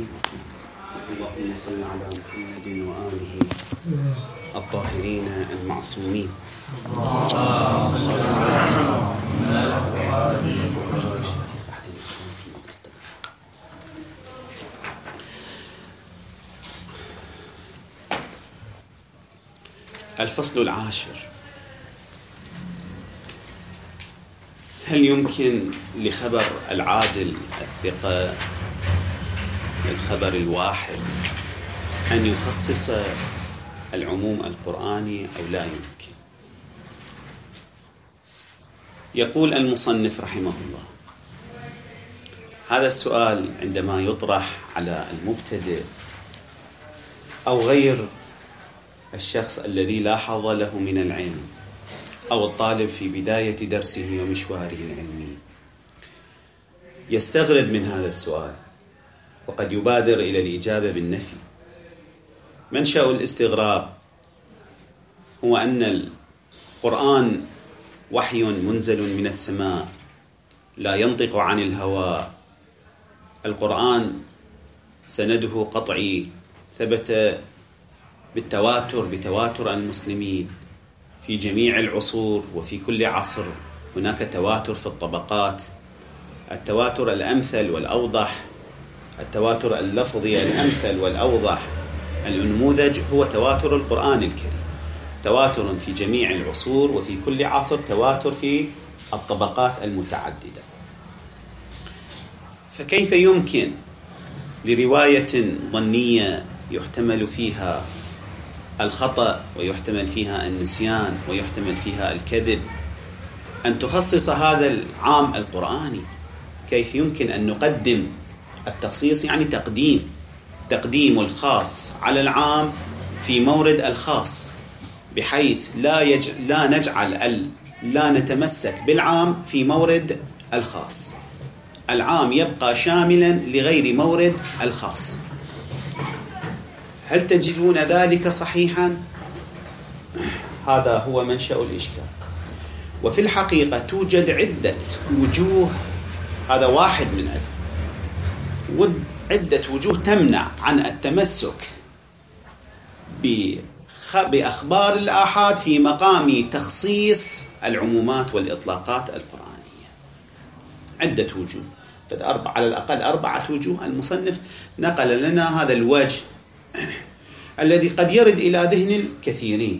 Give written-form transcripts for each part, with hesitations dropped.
اللهم صل على محمد وآله الطاهرين المعصومين. الفصل العاشر: هل يمكن لخبر العادل الثقة، الخبر الواحد، أن يخصص العموم القرآني أو لا يمكن؟ يقول المصنف رحمه الله: هذا السؤال عندما يطرح على المبتدئ أو غير الشخص الذي لا حظ له من العلم أو الطالب في بداية درسه ومشواره العلمي، يستغرب من هذا السؤال وقد يبادر إلى الإجابة بالنفي. منشأ الاستغراب هو أن القرآن وحي منزل من السماء لا ينطق عن الهوى. القرآن سنده قطعي ثبت بتواتر المسلمين في جميع العصور وفي كل عصر. هناك تواتر في الطبقات، التواتر الأمثل والأوضح، التواتر اللفظي الأمثل والأوضح، النموذج هو تواتر القرآن الكريم، تواتر في جميع العصور وفي كل عصر، تواتر في الطبقات المتعددة. فكيف يمكن لرواية ظنية يحتمل فيها الخطأ ويحتمل فيها النسيان ويحتمل فيها الكذب أن تخصص هذا العام القرآني؟ كيف يمكن أن نقدم التخصيص؟ يعني تقديم الخاص على العام في مورد الخاص، بحيث لا نتمسك بالعام في مورد الخاص. العام يبقى شاملا لغير مورد الخاص. هل تجدون ذلك صحيحا؟ هذا هو منشأ الإشكال. وفي الحقيقة توجد عدة وجوه، هذا واحد من عدة وجوه تمنع عن التمسك بأخبار الآحاد في مقام تخصيص العمومات والإطلاقات القرآنية. عدة وجوه، على الأقل 4 وجوه. المصنف نقل لنا هذا الوجه الذي قد يرد إلى ذهن الكثيرين.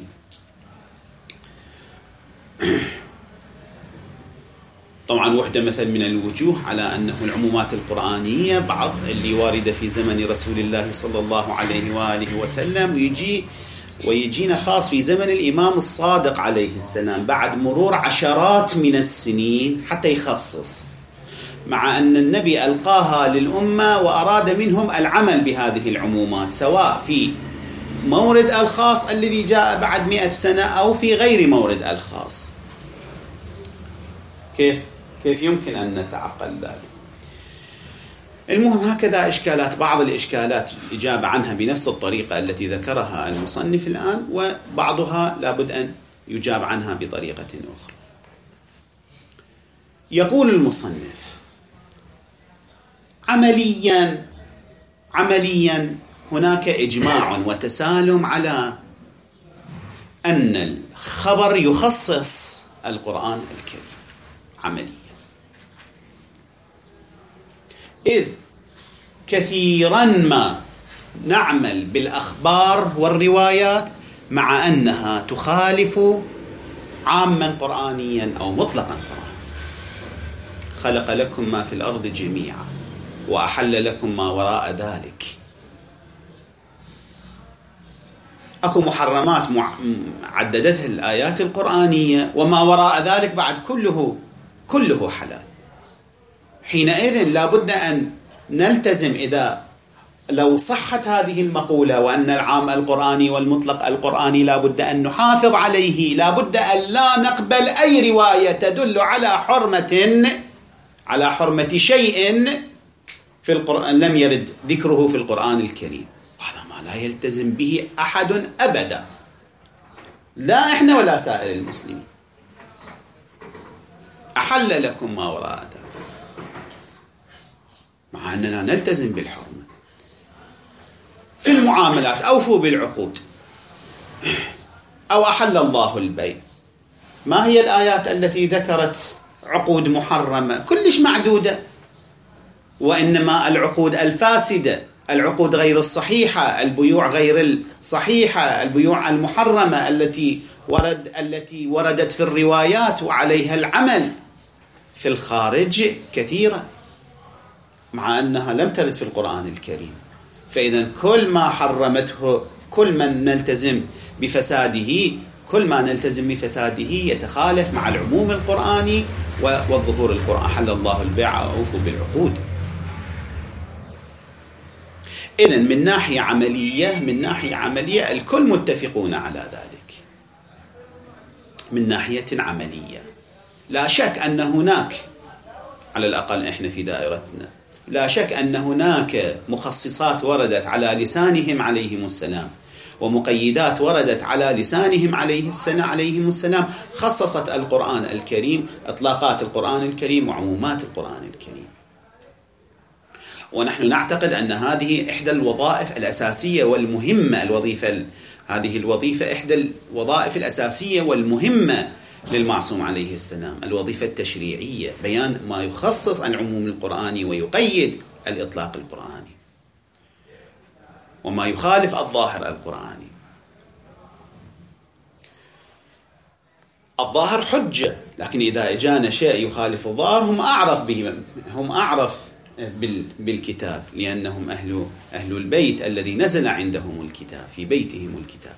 طبعا وحدة مثل من الوجوه على أنه العمومات القرآنية بعض اللي واردة في زمن رسول الله صلى الله عليه وآله وسلم، ويجينا خاص في زمن الإمام الصادق عليه السلام بعد مرور عشرات من السنين حتى يخصص، مع أن النبي ألقاها للأمة وأراد منهم العمل بهذه العمومات، سواء في مورد الخاص الذي جاء بعد 100 سنة أو في غير مورد الخاص. كيف يمكن أن نتعقل ذلك؟ المهم هكذا إشكالات، بعض الإشكالات الإجابة عنها بنفس الطريقة التي ذكرها المصنف الآن، وبعضها لابد أن يجاب عنها بطريقة أخرى. يقول المصنف: عمليا هناك إجماع وتسالم على أن الخبر يخصص القرآن الكريم عمليا، إذ كثيرا ما نعمل بالأخبار والروايات مع أنها تخالف عاما قرآنيا أو مطلقا قرآنيا. خلق لكم ما في الأرض جميعا وأحل لكم ما وراء ذلك. أكو محرمات عددتها الآيات القرآنية، وما وراء ذلك بعد كله حلال. حينئذ لابد أن نلتزم، إذا لو صحت هذه المقولة وأن العام القرآني والمطلق القرآني لابد أن نحافظ عليه، لابد أن لا نقبل أي رواية تدل على حرمة شيء في القرآن لم يرد ذكره في القرآن الكريم. هذا ما لا يلتزم به أحد أبدا، لا إحنا ولا سائر المسلمين. أحل لكم ما وراء ذلك، مع أننا نلتزم بالحرمة. في المعاملات أوفوا بالعقود، أو أحل الله البيع. ما هي الآيات التي ذكرت عقود محرمة كلش معدودة؟ وإنما العقود الفاسدة، العقود غير الصحيحة، البيوع غير الصحيحة، البيوع المحرمة التي وردت في الروايات وعليها العمل في الخارج كثيرة، مع أنها لم ترد في القرآن الكريم. فإذا كل ما حرمته، كل من نلتزم بفساده، كل ما نلتزم بفساده يتخالف مع العموم القرآني والظهور القرآن. حل الله البيع وأوفوا بالعقود. إذن من ناحية عملية الكل متفقون على ذلك. من ناحية عملية لا شك أن هناك، على الأقل إحنا في دائرتنا، لا شك أن هناك مخصصات وردت على لسانهم عليهم السلام، ومقيدات وردت على لسانهم عليهم السلام، خصصت القرآن الكريم، إطلاقات القرآن الكريم وعمومات القرآن الكريم. ونحن نعتقد أن هذه إحدى الوظائف الأساسية والمهمة، هذه الوظيفة إحدى الوظائف الأساسية والمهمة للمعصوم عليه السلام، الوظيفة التشريعية، بيان ما يخصص العموم القرآني ويقيد الإطلاق القرآني، وما يخالف الظاهر القرآني. الظاهر حجة، لكن إذا إجانا شيء يخالف الظاهر هم أعرف بالكتاب، لأنهم أهل البيت الذي نزل عندهم الكتاب، في بيتهم الكتاب.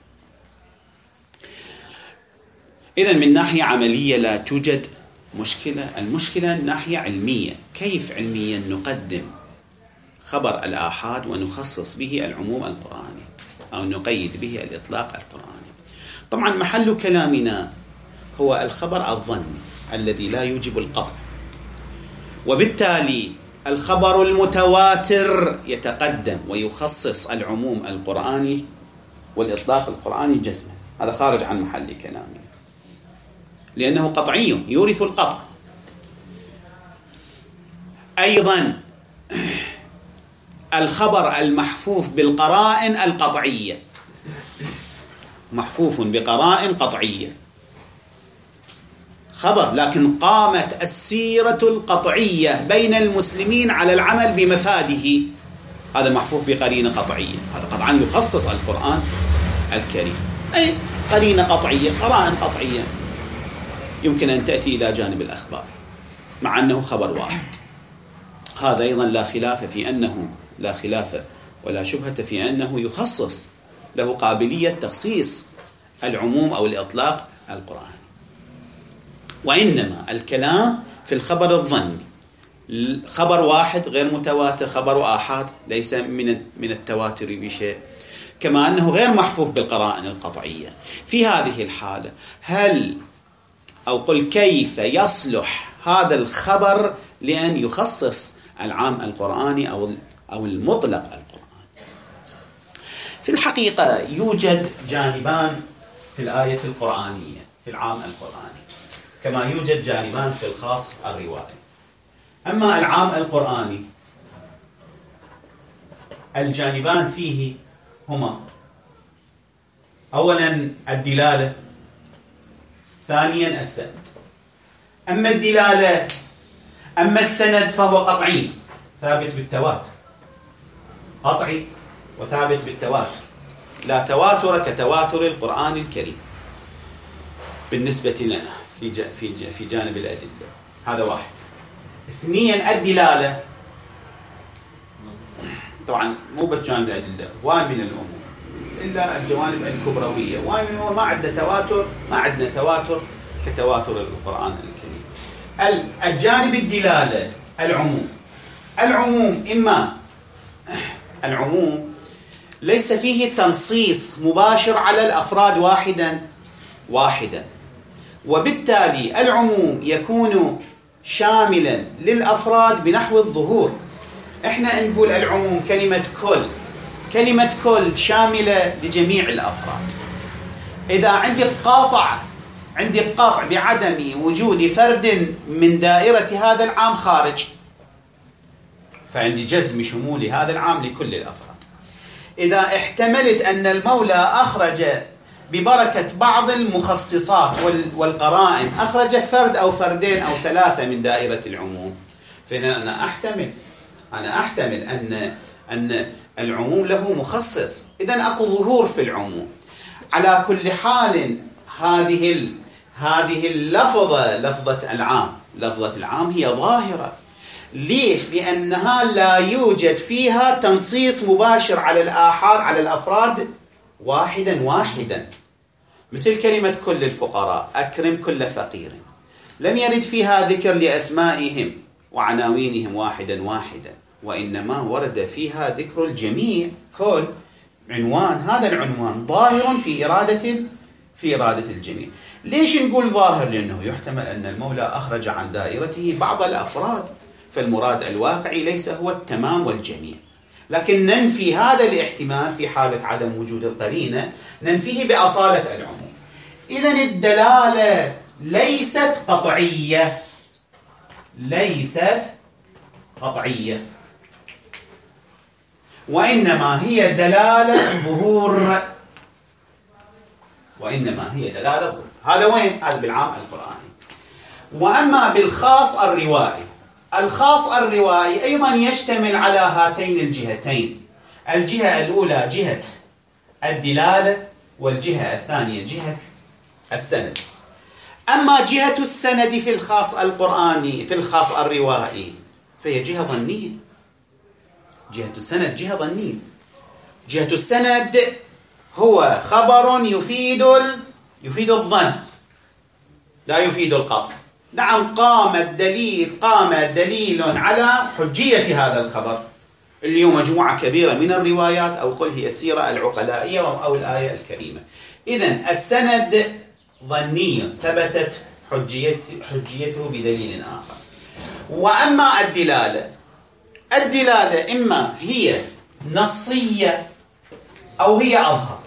إذن من ناحية عملية لا توجد مشكلة. المشكلة ناحية علمية، كيف علميا نقدم خبر الآحاد ونخصص به العموم القرآني أو نقيد به الإطلاق القرآني. طبعا محل كلامنا هو الخبر الظني الذي لا يوجب القطع، وبالتالي الخبر المتواتر يتقدم ويخصص العموم القرآني والإطلاق القرآني جزما. هذا خارج عن محل كلامنا لأنه قطعي يورث القطع. أيضا الخبر المحفوف بالقرائن القطعية، محفوف بقرائن قطعية، خبر لكن قامت السيرة القطعية بين المسلمين على العمل بمفاده، هذا محفوف بقرينة قطعية، هذا قطعا يخصص القرآن الكريم. أي قرينة قطعية، قرائن قطعية يمكن أن تأتي إلى جانب الأخبار مع أنه خبر واحد. هذا أيضا لا خلاف ولا شبهة في أنه يخصص، له قابلية تخصيص العموم أو الإطلاق القرآني. وإنما الكلام في الخبر الظني، خبر واحد غير متواتر، خبر آحاد ليس من التواتر بشيء، كما أنه غير محفوف بالقرائن القطعية. في هذه الحالة كيف يصلح هذا الخبر لأن يخصص العام القرآني أو المطلق القرآني؟ في الحقيقة يوجد جانبان في الآية القرآنية، في العام القرآني، كما يوجد جانبان في الخاص الروائي. أما العام القرآني الجانبان فيه هما أولا الدلالة، ثانيا السند. أما الدلالة، أما السند فهو قطعي ثابت بالتواتر، قطعي وثابت بالتواتر، لا تواتر كتواتر القرآن الكريم بالنسبة لنا في جانب الأدلة. هذا واحد. اثنيا الدلالة، طبعا مو بس جانب الأدلة، واي من الأمور إلا الجوانب الكبروية، واي من الأمور ما عندنا تواتر كتواتر القرآن الكريم. الجانب الدلالة العموم إما العموم ليس فيه تنصيص مباشر على الأفراد واحدا، وبالتالي العموم يكون شاملا للأفراد بنحو الظهور. احنا نقول العموم كلمة كل شاملة لجميع الأفراد. إذا عندي قطع بعدم وجود فرد من دائرة هذا العام خارج، فعندي جزم شمول هذا العام لكل الأفراد. إذا احتملت أن المولى أخرج ببركة بعض المخصصات والقرائن أخرج فرد أو فردين أو ثلاثة من دائرة العموم، فإذا أنا أحتمل أن العموم له مخصص، إذن أكو ظهور في العموم. على كل حال هذه اللفظة، لفظة العام هي ظاهرة. ليش؟ لأنها لا يوجد فيها تنصيص مباشر على الآحاد، على الأفراد واحدا، مثل كلمة كل الفقراء، أكرم كل فقير، لم يرد فيها ذكر لأسمائهم وعناوينهم واحدا، وإنما ورد فيها ذكر الجميع. كل عنوان، هذا العنوان ظاهر في إرادة الجميع. ليش نقول ظاهر؟ لأنه يحتمل أن المولى أخرج عن دائرته بعض الأفراد، فالمراد الواقعي ليس هو التمام والجميع، لكن ننفي هذا الاحتمال في حالة عدم وجود القرينة، ننفيه بأصالة العموم. إذن الدلالة ليست قطعية، وإنما هي دلالة ظهور، هذا وين؟ هذا بالعام القرآني. وأما بالخاص الروائي، الخاص الروائي أيضا يشتمل على هاتين الجهتين، الجهة الأولى جهة الدلالة، والجهة الثانية جهة السند. أما جهة السند في الخاص القرآني، في الخاص الروائي، فهي جهة ظنية. جهة السند جهة ظنية. جهة السند هو خبر يفيد الظن، لا يفيد القطع. نعم، قام دليل على حجية هذا الخبر، اللي هو مجموعة كبيرة من الروايات، أو قل هي السيرة العقلائية أو الآية الكريمة. إذن السند ظني، ثبتت حجيته بدليل آخر. وأما الدلالة إما هي نصية أو هي أظهر.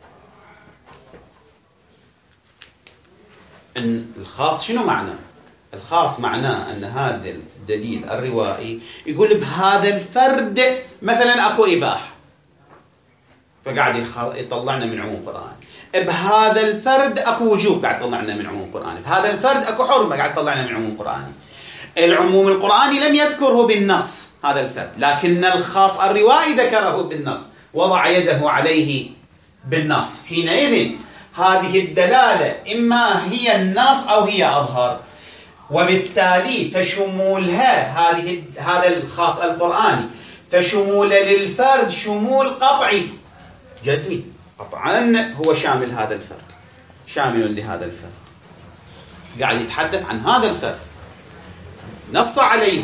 إن الخاص شنو معنى؟ الخاص معناه أن هذا الدليل الروائي يقول بهذا الفرد مثلا أكو إباحة، فقاعد يطلعنا من عموم قرآن. بهذا الفرد أكو وجوب، قاعد يطلعنا من عموم قرآن. بهذا الفرد أكو حرمة، قاعد يطلعنا من عموم قرآني. العموم القرآني لم يذكره بالنص هذا الفرد، لكن الخاص الروائي ذكره بالنص، وضع يده عليه بالنص. حينئذ هذه الدلالة إما هي النص أو هي أظهر، وبالتالي فشمولها هذا الخاص القرآني فشمول للفرد شمول قطعي جزمي، قطعا هو شامل هذا الفرد، شامل لهذا الفرد، قاعد يتحدث عن هذا الفرد، نص عليه.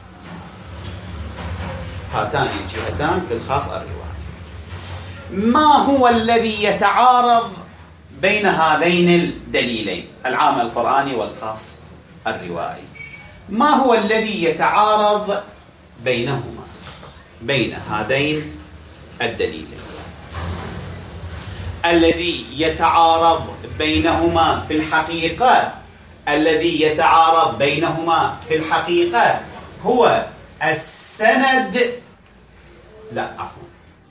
هاتان الجهتان في الخاص الروائي. ما هو الذي يتعارض بين هذين الدليلين، العام القرآني والخاص الروائي؟ ما هو الذي يتعارض بينهما، بين هذين الدليلين؟ الذي يتعارض بينهما في الحقيقة هو السند، لا عفوا،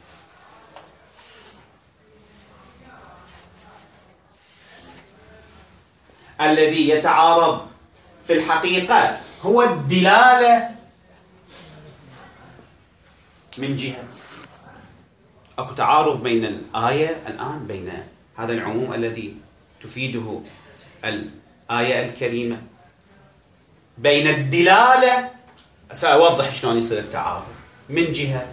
الذي يتعارض في الحقيقة هو الدلالة من جهة. أكو تعارض بين الآية الآن، بين هذا العموم الذي تفيده الآية الكريمة، بين الدلالة، سأوضح شلون يصير التعارض، من جهة،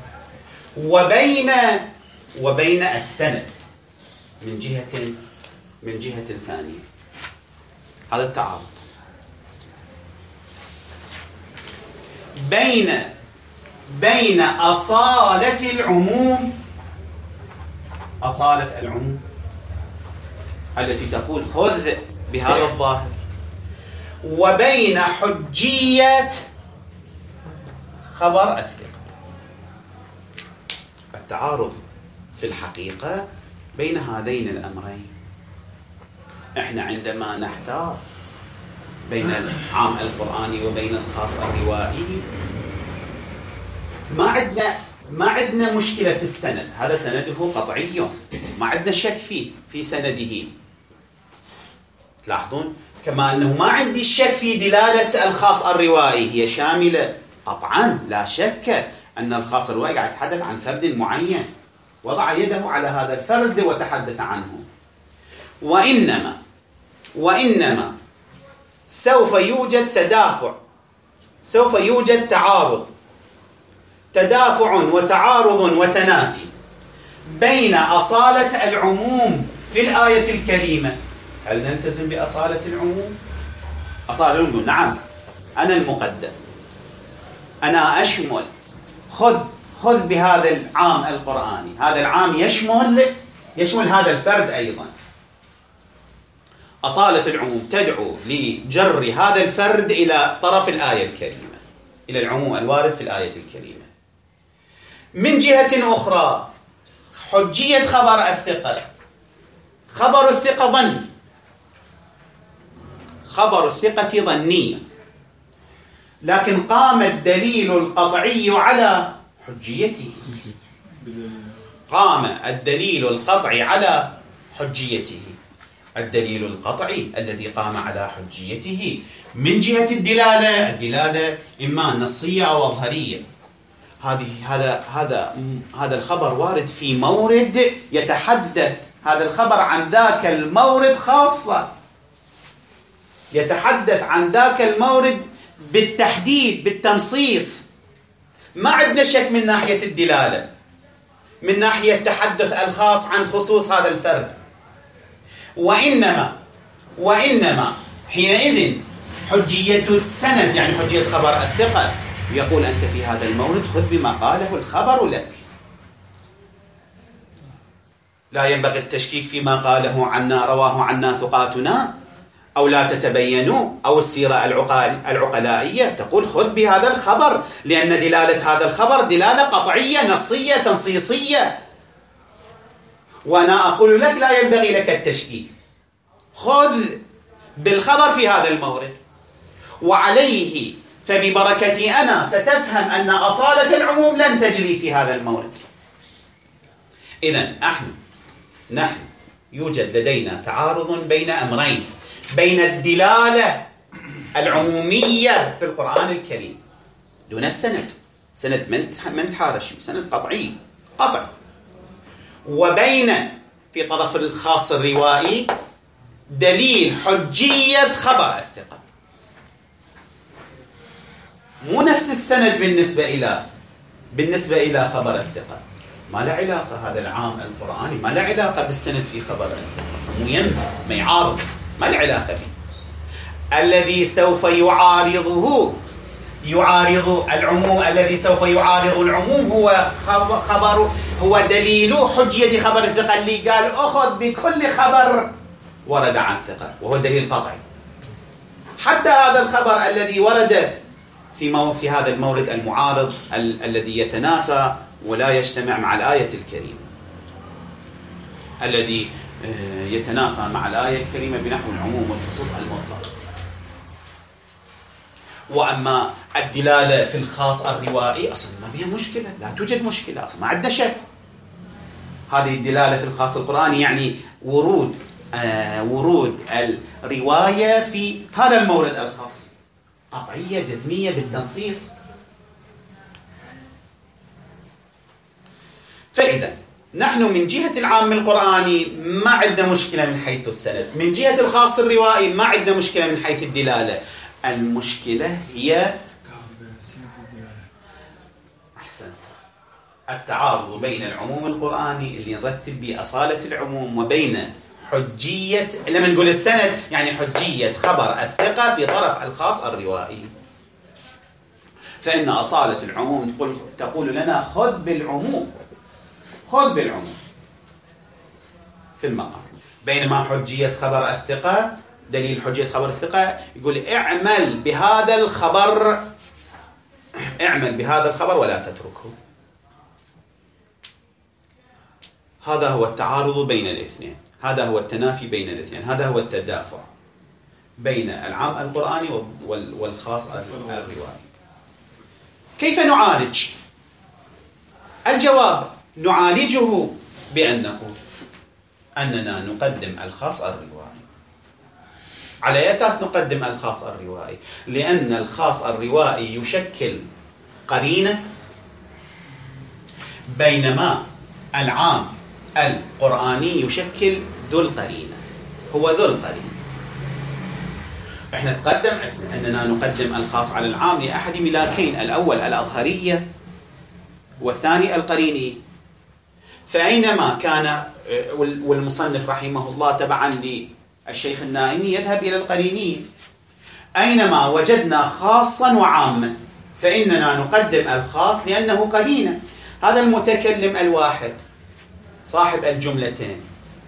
وبين السند من جهة ثانية. هذا التعارض بين أصالة العموم التي تقول خذ بهذا الظاهر، وبين حجية خبر الثقة. التعارض في الحقيقة بين هذين الأمرين. احنا عندما نحتار بين العام القرآني وبين الخاص الروائي، ما عندنا ما عندنا مشكلة في السند، هذا سنده قطعي، ما عندنا شك فيه في سنده. تلاحظون كما أنه ما عندي الشك في دلالة الخاص الروائي، هي شاملة قطعا، لا شك أن الخاص الروائي قاعد يتحدث عن فرد معين وضع يده على هذا الفرد وتحدث عنه. وإنما سوف يوجد تدافع، سوف يوجد تدافع وتعارض وتنافي بين أصالة العموم في الآية الكريمة. هل نلتزم بأصالة العموم؟ أصالة العموم نعم، أنا المقدم، أنا أشمل، خذ بهذا العام القرآني، هذا العام يشمل هذا الفرد أيضا. أصالة العموم تدعو لجر هذا الفرد إلى طرف الآية الكريمة، إلى العموم الوارد في الآية الكريمة. من جهة أخرى حجية خبر الثقة، خبر الثقة ظني، خبر الثقة ظنية، لكن قام الدليل القطعي على حجيته، قام الدليل القطعي على حجيته. الدليل القطعي الذي قام على حجيته من جهة الدلالة إما نصية أو أظهرية. هذا الخبر وارد في مورد يتحدث هذا الخبر عن ذاك المورد خاصة، يتحدث عن ذاك المورد بالتحديد بالتنصيص. ما عندنا شك من ناحية الدلالة، من ناحية تحدث الخاص عن خصوص هذا الفرد. وإنما حينئذ حجية السند، يعني حجية خبر الثقة، يقول أنت في هذا المورد خذ بما قاله الخبر لك، لا ينبغي التشكيك فيما قاله عنا رواه عنا ثقاتنا، أو لا تتبينوا، أو السيرة العقلائية تقول خذ بهذا الخبر، لأن دلالة هذا الخبر دلالة قطعية نصية تنصيصية، وأنا أقول لك لا ينبغي لك التشكيك، خذ بالخبر في هذا المورد. وعليه فببركتي أنا ستفهم أن أصالة العموم لن تجري في هذا المورد. إذن نحن يوجد لدينا تعارض بين أمرين، بين الدلالة العمومية في القرآن الكريم دون السند، سند من تحارش، سند قطعي قطع، وبين في طرف الخاص الروائي دليل حجية خبر الثقة. مو نفس السند بالنسبة إلى خبر الثقة، ما له علاقة. هذا العام القرآني ما له علاقة بالسند في خبر الثقة، مو ما يعارض، ما له علاقة به. الذي سوف يعارض العموم، الذي سوف يعارض العموم هو دليل حجية خبر الثقة، اللي قال أخذ بكل خبر ورد عن ثقة، وهو دليل قطعي. حتى هذا الخبر الذي ورد في هذا المورد المعارض الذي يتنافى ولا يجتمع مع الآية الكريمة، الذي يتنافى مع الآية الكريمة بنحو العموم والخصوص المطلق. وأما الدلالة في الخاص الروائي أصلا ما بها مشكلة، لا توجد مشكلة، أصلا ما عندنا شك. هذه الدلالة في الخاص القرآني يعني ورود الرواية في هذا المورد الخاص، قطعية جزمية بالتنصيص. فإذا نحن من جهة العام القرآني ما عندنا مشكلة من حيث السند، من جهة الخاص الروائي ما عندنا مشكلة من حيث الدلالة. المشكلة هي التعارض بين العموم القرآني اللي نرتب بأصالة العموم وبين حجية، لما نقول السند يعني حجية خبر الثقة في طرف الخاص الروائي. فإن أصالة العموم تقول لنا خذ بالعموم في المقام، بينما حجية خبر الثقة، دليل حجية خبر الثقة يقول اعمل بهذا الخبر ولا تتركه. هذا هو التعارض بين الاثنين، هذا هو التنافي بين الاثنين، هذا هو التدافع بين العام القرآني والخاص الروائي. كيف نعالج الجواب نعالجه بأن نقول أننا نقدم الخاص الروائي. على أي أساس نقدم الخاص الروائي؟ لأن الخاص الروائي يشكل قرينة، بينما العام القرآني يشكل ذو القرينة، هو ذو القرينة. احنا نتقدم أننا نقدم الخاص على العام لأحد ملاكين، الأول الأظهرية والثاني القريني. فأينما كان، والمصنف رحمه الله تبعا للشيخ النائمي يذهب إلى القرينية، أينما وجدنا خاصا وعاما فإننا نقدم الخاص لأنه قرينة. هذا المتكلم الواحد صاحب الجملتين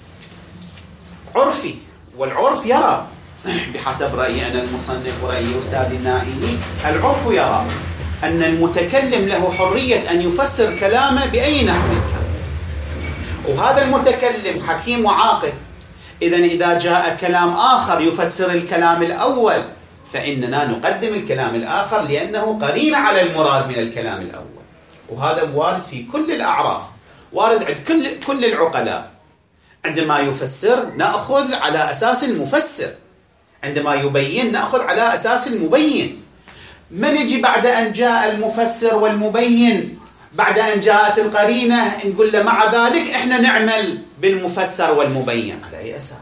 عرفي، والعرف يرى بحسب رأيي أنا المصنف ورأيي أستاذ النائمي، العرف يرى أن المتكلم له حرية أن يفسر كلامه بأي نحو كان، وهذا المتكلم حكيم وعاقل. إذا جاء كلام آخر يفسر الكلام الأول فإننا نقدم الكلام الآخر لأنه قرين على المراد من الكلام الأول. وهذا وارد في كل الأعراف، وارد عند كل العقلاء. عندما يفسر نأخذ على أساس المفسر، عندما يبين نأخذ على أساس المبين. ما نجي بعد أن جاء المفسر والمبين، بعد أن جاءت القرينة، نقول له مع ذلك إحنا نعمل بالمفسر والمبين. على أي أساس؟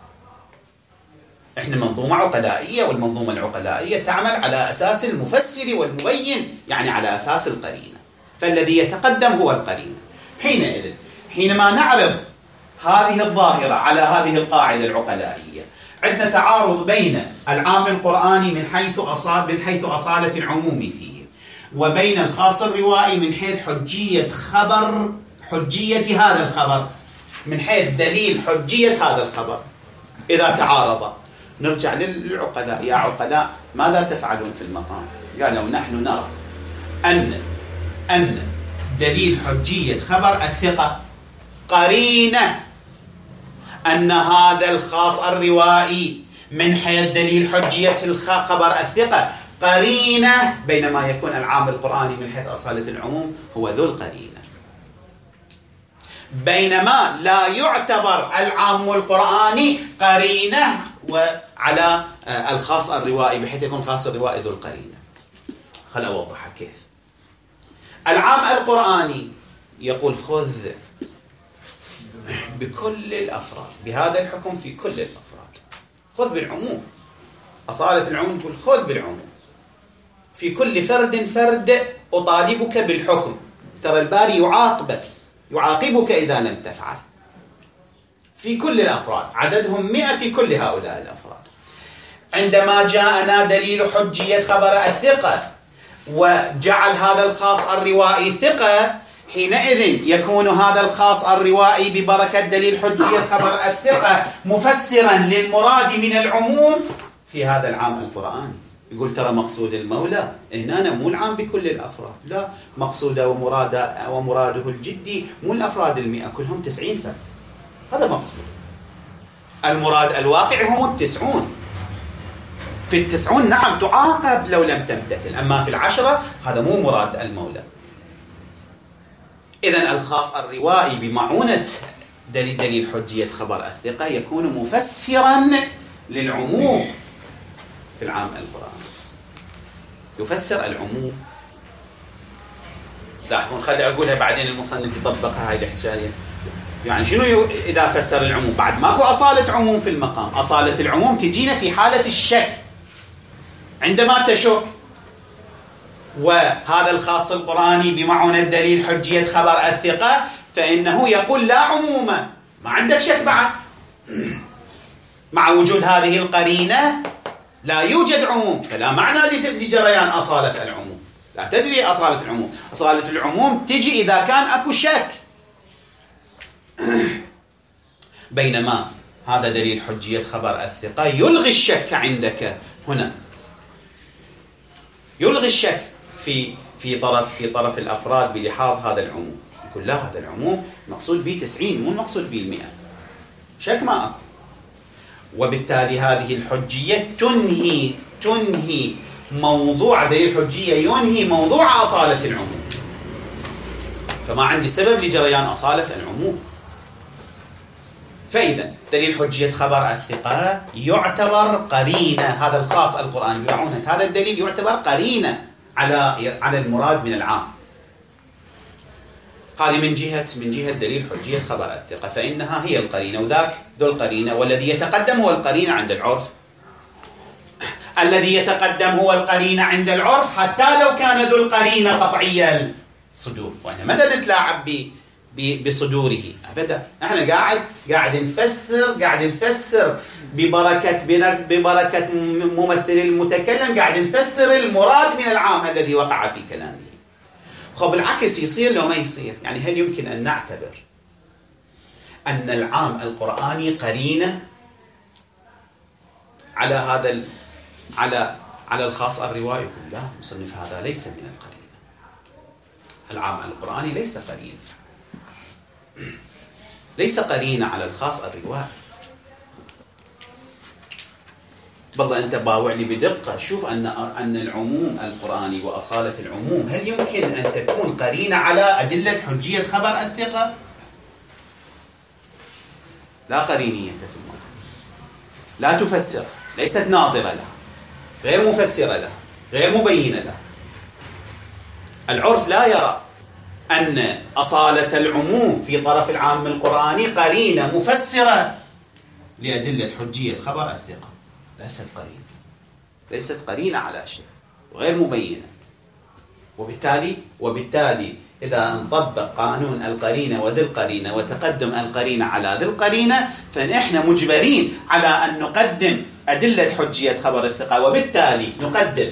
إحنا منظومة عقلائية، والمنظومة العقلائية تعمل على أساس المفسر والمبين، يعني على أساس القرينة. فالذي يتقدم هو القرينة. حينما نعرض هذه الظاهرة على هذه القاعدة العقلائية، عندنا تعارض بين العام القرآني من حيث أصالة العموم فيه، وبين الخاص الروائي من حيث حجية هذا الخبر، من حيث دليل حجية هذا الخبر. إذا تعارض نرجع للعقلاء، يا عقلاء ماذا تفعلون في المقام؟ قالوا نحن نرى أن دليل حجية خبر الثقة قرينة، أن هذا الخاص الروائي من حيث دليل حجية خبر الثقة قرينة، بينما يكون العام القرآني من حيث أصالة العموم هو ذو القرينة. بينما لا يعتبر العام القرآني قرينة وعلى الخاص الروائي، بحيث يكون الخاص الروائي ذو القرينة. خل أوضحها كيف. العام القرآني يقول خذ بكل الأفراد، بهذا الحكم في كل الأفراد، خذ بالعموم. أصالة العموم تقول خذ بالعموم في كل فرد أطالبك بالحكم. ترى الباري يعاقبك إذا لم تفعل. في كل الأفراد، عددهم 100 في كل هؤلاء الأفراد. عندما جاءنا دليل حجية خبر الثقة وجعل هذا الخاص الروائي ثقة، حينئذ يكون هذا الخاص الروائي ببركة دليل حجية خبر الثقة مفسرا للمراد من العموم في هذا العام القرآني. يقول ترى مقصود المولى هنا مو العام بكل الأفراد، لا، مقصوده ومراده الجدي مو الأفراد 100 كلهم 90 فرد، هذا مقصود. المراد الواقع هم 90. في 90 نعم تعاقب لو لم تمتثل، أما في 10 هذا مو مراد المولى. إذن الخاص الروائي بمعونة دليل حجية خبر الثقة يكون مفسرا للعموم في العام القرآني، يفسر العموم. لاحظون، خلي أقولها بعدين المصنف يطبقها هاي الاحتجاجية. يعني شنو إذا فسر العموم؟ بعد ماكو أصالة عموم في المقام. أصالة العموم تجينا في حالة الشك، عندما تشك وهذا الخاص القرآني بمعونة دليل حجية خبر الثقة فإنه يقول لا عموم، ما عندك شك بعد. مع وجود هذه القرينة لا يوجد عموم، فلا معنى لجريان أصالة العموم، لا تجري أصالة العموم. أصالة العموم تجي إذا كان أكو شك. بينما هذا دليل حجية خبر الثقة يلغي الشك عندك هنا، يلغي الشك في طرف الأفراد بلحاظ هذا العموم. يقول لا، هذا العموم مقصود به 90 مو المقصود به 100، شك ما أكو. وبالتالي هذه الحجية تنهي موضوع دليل الحجية، ينهي موضوع أصالة العموم. فما عندي سبب لجريان أصالة العموم. فإذا دليل حجية خبر الثقة يعتبر قرينة، هذا الخاص القرآني بمعونة هذا الدليل يعتبر قرينة على المراد من العام. هذه من جهة دليل حجية خبر الثقة، فإنها هي القرينة، وذاك ذو القرينة، والذي يتقدم هو القرينة عند العرف. الذي يتقدم هو القرينة عند العرف حتى لو كان ذو القرينة قطعي الصدور، وإحنا متى نتلاعب بصدوره أبدا. احنا قاعد نفسر ببركة ممثل المتكلم، قاعد نفسر المراد من العام الذي وقع في كلامه. خب العكس يصير لو ما يصير؟ يعني هل يمكن أن نعتبر أن العام القرآني قرينة على هذا على الخاص الروائي؟ لا، مصنف هذا ليس من القرينة. العام القرآني ليس قرينة على الخاص الروائي. بالله أنت باوع لي بدقة، شوف أن العموم القرآني وأصالة العموم هل يمكن أن تكون قرينة على أدلة حجية خبر الثقة؟ لا قرينية في الموضوع، لا تفسر، ليست ناظرة لها، غير مفسرة لها، غير مبينة لها. العرف لا يرى أن أصالة العموم في طرف العام القرآني قرينة مفسرة لأدلة حجية خبر الثقة. ليست قرينة على شيء، وغير مبينة. وبالتالي إذا نطبق قانون القرينة وذي القرينة وتقدم القرينة على ذي القرينة، فنحن مجبرين على أن نقدم أدلة حجية خبر الثقة، وبالتالي نقدم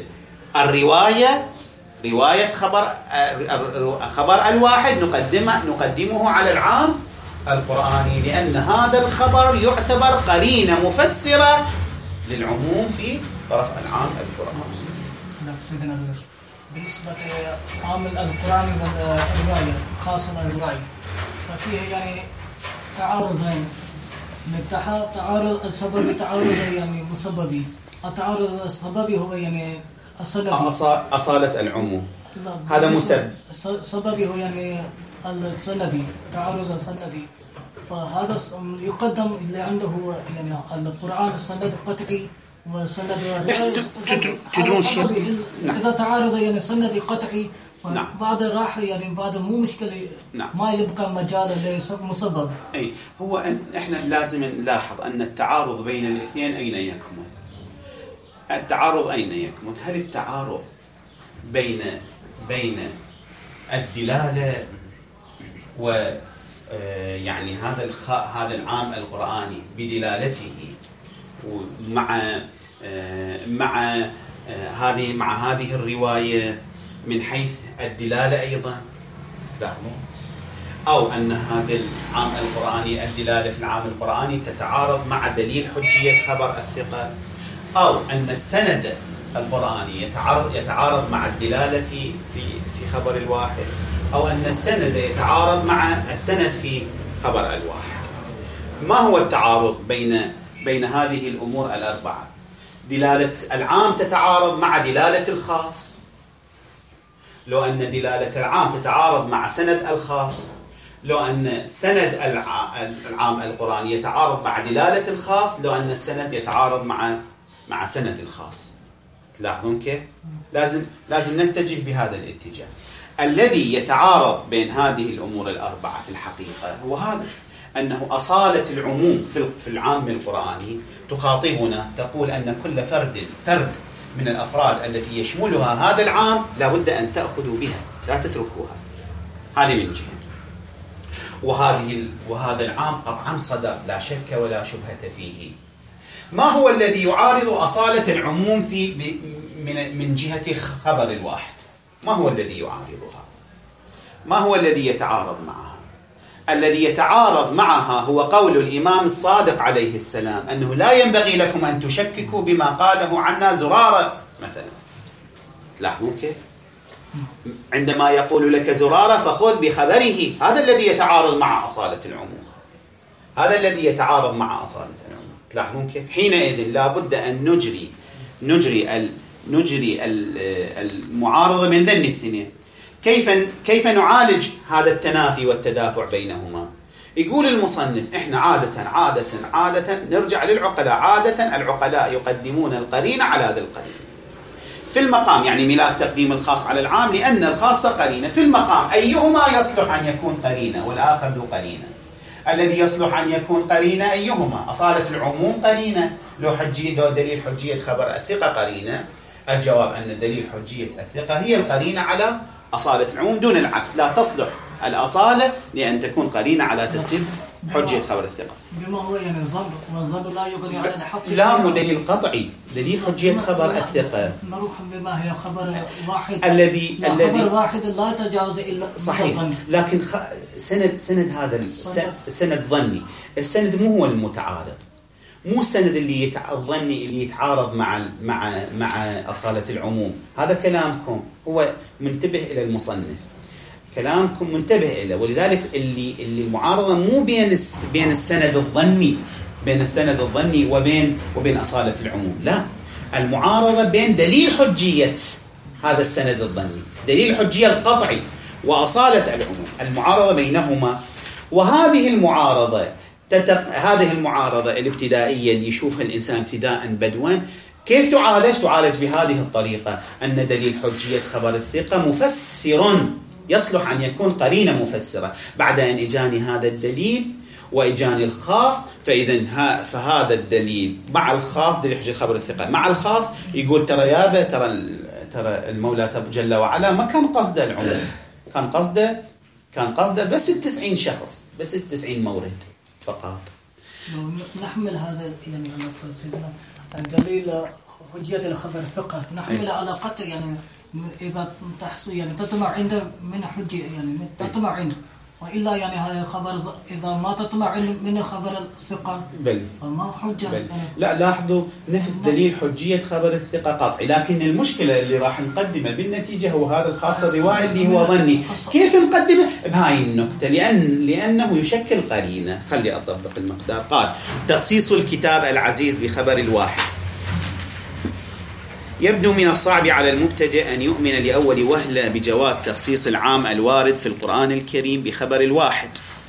رواية خبر الواحد نقدمه على العام القرآني، لأن هذا الخبر يعتبر قرينة مفسرة للعموم في طرف العام القرآني. سيدنا بالنسبة لعام القرآني والرواية خاصة الرواية، ففيه يعني تعارضين، تعارض السببي، تعارض يعني مسببي. التعارض السببي هو يعني السندي، أصالة العموم، هذا مسبب. السببي هو يعني السندي، تعارض السندي. فهذا يقدم اللي عنده يعني القرآن السند قطعي والسند تدرون شيء. إذا تعارض يعني سند قطعي، نعم. بعد راح يعني بعد مو مشكلة. نعم. ما يبقى مجال لمسبب. أي هو إحنا لازم نلاحظ أن التعارض بين الاثنين أين يكمن؟ التعارض أين يكمن؟ هل التعارض بين الدلالة و يعني هذا العام القرآني بدلالته مع هذه الرواية من حيث الدلالة أيضا، أو أن هذا العام القرآني الدلالة في العام القرآني تتعارض مع دليل حجية خبر الثقة، أو أن السند القرآني يتعارض مع الدلالة في خبر الواحد، أو أن السند يتعارض مع السند في خبر الواحد. ما هو التعارض بين هذه الأمور الأربعة؟ دلالة العام تتعارض مع دلالة الخاص. لو أن دلالة العام تتعارض مع سند الخاص، لو أن سند العام القرآني يتعارض مع دلالة الخاص، لو أن السند يتعارض مع سند الخاص. تلاحظون كيف؟ لازم نتجه بهذا الاتجاه. الذي يتعارض بين هذه الأمور الأربعة في الحقيقة هو هذا، أنه أصالة العموم في العام القرآني تخاطبنا، تقول أن كل فرد من الأفراد التي يشملها هذا العام لا بد أن تأخذوا بها، لا تتركوها. هذه من جهة. وهذا العام قطعا صدر، لا شك ولا شبهة فيه. ما هو الذي يعارض أصالة العموم من جهة خبر الواحد؟ ما هو الذي يعارضها؟ ما هو الذي يتعارض معها؟ الذي يتعارض معها هو قول الإمام الصادق عليه السلام أنه لا ينبغي لكم أن تشككوا بما قاله عنا زرارة مثلا. تلاحظون كيف؟ عندما يقول لك زرارة فخذ بخبره، هذا الذي يتعارض مع أصالة العموم، هذا الذي يتعارض مع أصالة العموم. تلاحظون كيف؟ حينئذ لا بد أن نجري المعارضة من ذن الاثنين. كيف نعالج هذا التنافي والتدافع بينهما؟ يقول المصنف احنا عادة نرجع للعقلاء. عادة العقلاء يقدمون القرينة على ذي القرينة في المقام، يعني ملاك تقديم الخاص على العام لأن الخاص قرينة في المقام. أيهما يصلح أن يكون قرينة والآخر ذو قرينة؟ الذي يصلح أن يكون قرينة أيهما؟ أصالة العموم قرينة، لو دليل حجية خبر الثقة قرينة. الجواب أن دليل حجية الثقة هي القرينة على أصالة العموم دون العكس. لا تصلح الأصالة لأن تكون قرينة على تفسير حجية خبر الثقة. بما هو يعني ظن، والظن لا يغني على الحق. لا، مو دليل قطعي، دليل حجية خبر الثقة. نروح بما هي خبر واحد الذي خبر واحد لا يتجاوز إلا صحيح. لكن سند هذا السند ظني. السند مو هو المتعارض، مو السند الظني اللي يتعارض مع أصالة العموم. هذا كلامكم هو منتبه إلى المصنف، كلامكم منتبه إليه. ولذلك اللي المعارضة مو بين السند الظني وبين أصالة العموم، لا، المعارضة بين دليل حجية هذا السند الظني، دليل الحجية القطعي، وأصالة العموم، المعارضة بينهما. وهذه المعارضة الابتدائية اللي يشوفها الإنسان ابتداء بدوا، كيف تعالج بهذه الطريقة، أن دليل حجية خبر الثقة مفسر يصلح أن يكون قرينة مفسرة. بعد أن إجاني هذا الدليل وإجاني الخاص، فهذا الدليل مع الخاص، دليل حجية خبر الثقة مع الخاص، يقول ترى يابا ترى المولى جل وعلا ما كان قصده العموم، كان قصده بس 90 شخص، بس 90 مورد فقط. نحمل هذا يعني على سيدنا دليل حجية الخبر الثقة، نحمل على قطع يعني إذا تحصل يعني تطمع من حجة، يعني تطمع عنده، وإلا يعني هذا خبر إذا ما تطمع من خبر الثقة فما حجة. يعني لا، لاحظوا نفس دليل حجية خبر الثقة قطعي، لكن المشكلة اللي راح نقدمه بالنتيجة هو هذا الخاص الرواية اللي هو ظني. كيف نقدمه؟ بهاي النقطة، لأنه يشكل قرينة. خلي أطبق المقدار. قال: تخصيص الكتاب العزيز بخبر الواحد. يبدو من الصعب على المبتدئ أن يؤمن لأول وهلة بجواز تخصيص العام الوارد في القرآن الكريم بخبر الواحد.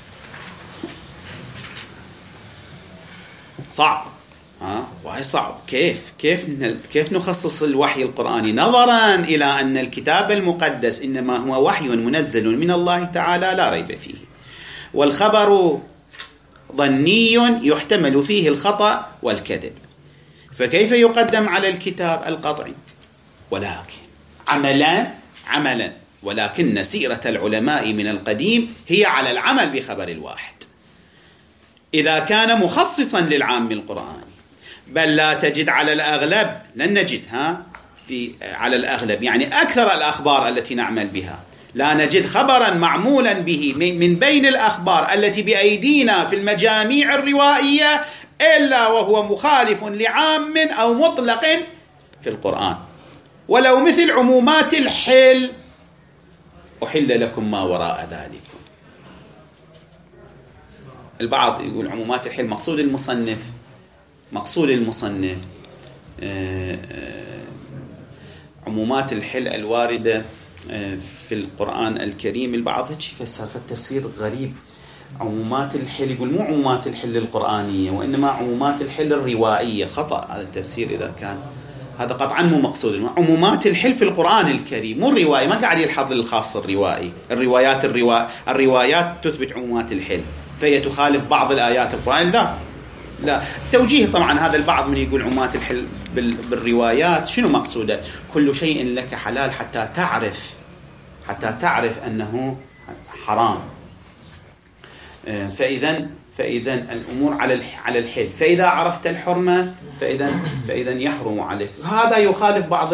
صعب، وهي صعب. كيف نخصص الوحي القرآني نظرا إلى أن الكتاب المقدس إنما هو وحي منزل من الله تعالى لا ريب فيه، والخبر ظني يحتمل فيه الخطأ والكذب، فكيف يقدم على الكتاب القطعي؟ ولكن عملا ولكن سيرة العلماء من القديم هي على العمل بخبر الواحد إذا كان مخصصا للعام القرآني. بل لا تجد على الأغلب، لن نجد على الأغلب يعني أكثر الأخبار التي نعمل بها، لا نجد خبرا معمولا به من بين الأخبار التي بأيدينا في المجاميع الروائية إلا وهو مخالف لعام أو مطلق في القرآن، ولو مثل عمومات الحل: أحل لكم ما وراء ذلك. البعض يقول عمومات الحل مقصود المصنف عمومات الحل الواردة في القرآن الكريم. البعض هيك يفسر في التفسير غريب، عمومات الحل، يقول مو عمومات الحل القرآنية وإنما عمومات الحل الروائية. خطأ هذا التفسير، إذا كان هذا قطعا مو مقصود. عمومات الحل في القرآن الكريم مو الروائي، ما قاعد يلحظ الخاص الروائي. الروايات تثبت عمومات الحل، فهي تخالف بعض الآيات القرآن. لا توجيه. طبعا هذا البعض من يقول عمومات الحل بالروايات شنو مقصوده؟ كل شيء لك حلال حتى تعرف أنه حرام. فإذا الأمور على الحل، فإذا عرفت الحرمة فإذا يحرم عليك. هذا يخالف بعض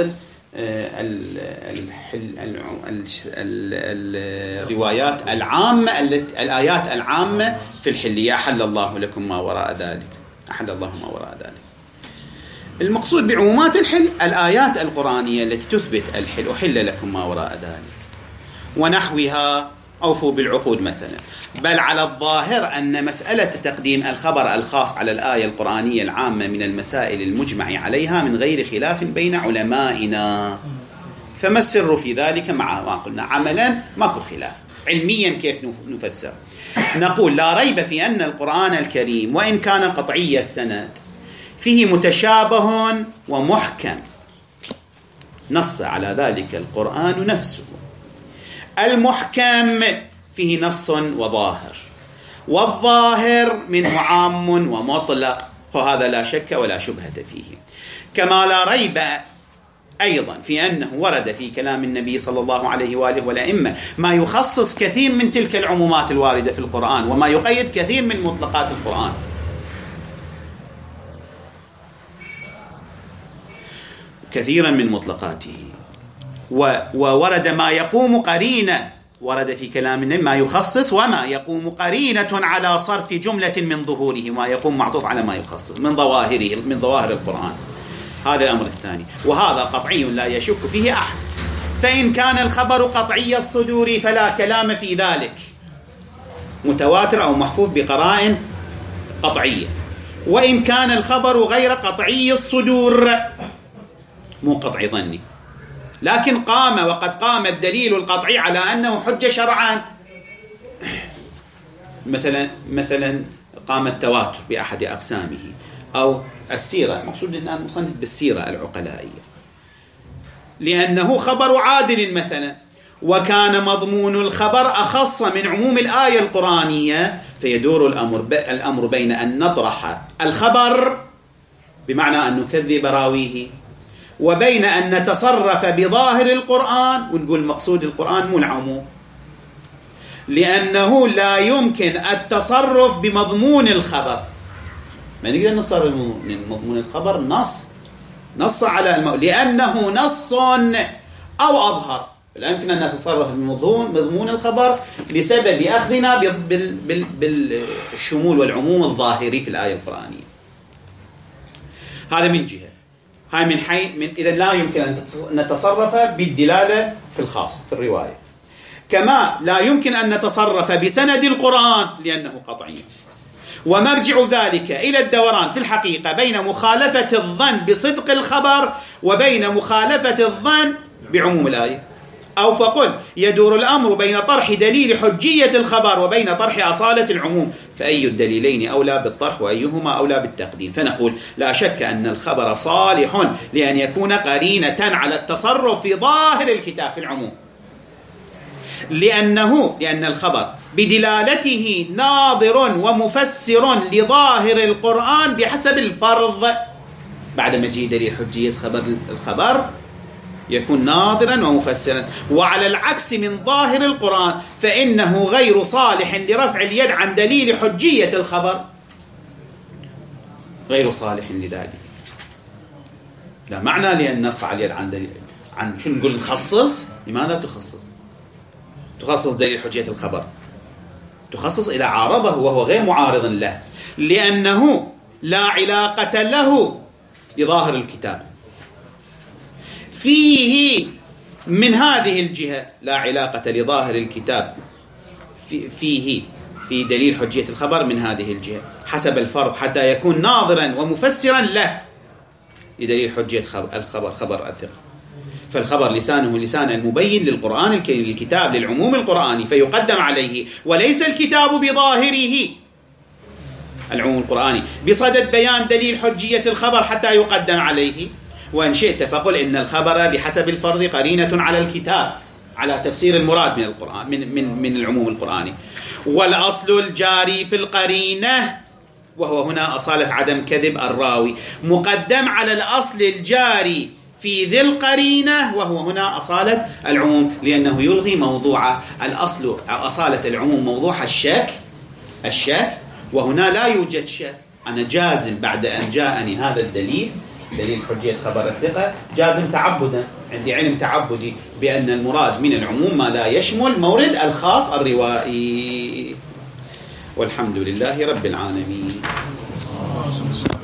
الروايات العامة، الآيات العامة في الحل: أحل الله لكم ما وراء ذلك، أحل الله ما وراء ذلك. المقصود بعمومات الحل الآيات القرآنية التي تثبت الحل: أحل لكم ما وراء ذلك ونحوها، أوفوا بالعقود مثلا. بل على الظاهر أن مسألة تقديم الخبر الخاص على الآية القرآنية العامة من المسائل المجمع عليها من غير خلاف بين علمائنا. فما السر في ذلك؟ مع ما قلنا عملا ماكو خلاف، علميا كيف نفسر؟ نقول لا ريب في أن القرآن الكريم وإن كان قطعي السند فيه متشابه ومحكم، نص على ذلك القرآن نفسه. المحكم فيه نص وظاهر، والظاهر منه عام ومطلق، فهذا لا شك ولا شبهة فيه. كما لا ريب أيضا في أنه ورد في كلام النبي صلى الله عليه وآله والأئمة ما يخصص كثير من تلك العمومات الواردة في القرآن، وما يقيد كثير من مطلقات القرآن. كثيرا من مطلقاته، وورد ما يقوم قرينة، ورد في كلام النبي ما يخصص وما يقوم قرينة على صرف جملة من ظهوره، ما يقوم معطوف على ما يخصص من ظواهره، من ظواهر القرآن. هذا الأمر الثاني، وهذا قطعي لا يشك فيه أحد. فإن كان الخبر قطعي الصدور فلا كلام في ذلك، متواتر أو محفوظ بقرائن قطعية. وإن كان الخبر غير قطعي الصدور، مو قطعي ظني، لكن قام وقد قام الدليل القطعي على أنه حجة شرعا، مثلا قام التواتر بأحد أقسامه، أو السيرة، مقصود الآن مصنف بالسيرة العقلائية، لأنه خبر عادل مثلا، وكان مضمون الخبر أخص من عموم الآية القرآنية، فيدور الأمر بين أن نطرح الخبر بمعنى أن نكذب راويه، وبين أن نتصرف بظاهر القرآن ونقول مقصود القرآن مو العموم، لأنه لا يمكن التصرف بمضمون الخبر. ما نقدر نصرف بمضمون الخبر، نص على لأنه نص أو أظهر، لا يمكن أن نتصرف بمضمون الخبر لسبب أخذنا بالشمول والعموم الظاهري في الآية القرآنية. هذا من جهة. هاي من إذا لا يمكن أن نتصرف بالدلالة في الخاص في الرواية، كما لا يمكن أن نتصرف بسند القرآن لأنه قطعي. ومرجع ذلك إلى الدوران في الحقيقة بين مخالفة الظن بصدق الخبر وبين مخالفة الظن بعموم الآية، أو فقل يدور الأمر بين طرح دليل حجية الخبر وبين طرح أصالة العموم، فأي الدليلين أولى بالطرح وأيهما أولى بالتقديم؟ فنقول لا شك أن الخبر صالح لأن يكون قرينة على التصرف في ظاهر الكتاب في العموم، لأن الخبر بدلالته ناظر ومفسر لظاهر القرآن بحسب الفرض. بعد مجيء دليل حجية الخبر يكون ناظرا ومفسرا، وعلى العكس من ظاهر القرآن فإنه غير صالح لرفع اليد عن دليل حجية الخبر، غير صالح لذلك. لا معنى لأن نرفع اليد عن دليل، عن شو نقول نخصص؟ لماذا تخصص دليل حجية الخبر؟ تخصص إذا عارضه وهو غير معارض له، لأنه لا علاقة له بظاهر الكتاب. فيه من هذه الجهة لا علاقة لظاهر الكتاب فيه في دليل حجية الخبر من هذه الجهة حسب الفرض، حتى يكون ناظرا ومفسرا له لدليل حجية الخبر، خبر الثقة. فالخبر لسانه لسان المبين للقرآن الكريم، للكتاب، للعموم القرآني، فيقدم عليه، وليس الكتاب بظاهره العموم القرآني بصدد بيان دليل حجية الخبر حتى يقدم عليه. وإن شئت فقل إن الخبر بحسب الفرض قرينة على الكتاب، على تفسير المراد من القرآن من العموم القرآني. والأصل الجاري في القرينة، وهو هنا أصالة عدم كذب الراوي، مقدم على الأصل الجاري في ذي القرينة، وهو هنا أصالة العموم، لأنه يلغي موضوع الأصل أصالة العموم موضوع الشك، وهنا لا يوجد شك. أنا جازم بعد أن جاءني هذا الدليل، دليل حجية خبر الثقة، جازم تعبدا، عندي علم تعبدي بأن المراد من العموم ما لا يشمل مورد الخاص الروائي. والحمد لله رب العالمين.